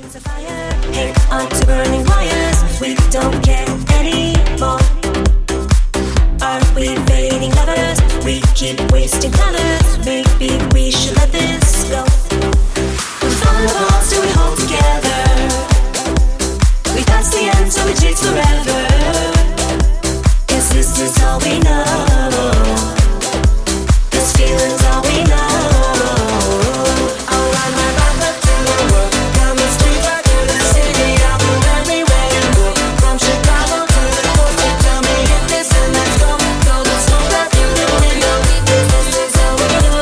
Hang on to burning wires. We don't care anymore. Are we fading lovers? We keep wasting colors. Maybe we should let this go. We fall apart, still we hold together. We pass the end, so we chase forever. 'Cause this is all we know. This feeling's all we know. I'll ride my bike up to the world. Down the street, back to the city. I'll go everywhere you go. From Chicago to the coast, you tell me hit this and let's go. Go the slow that you know we go. This is all we know.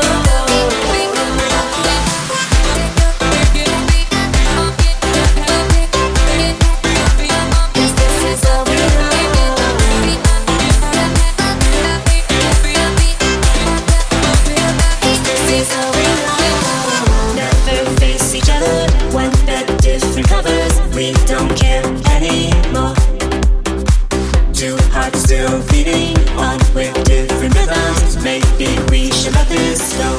We don't care anymore. Two hearts still beating on with different rhythms. Maybe we should let this go.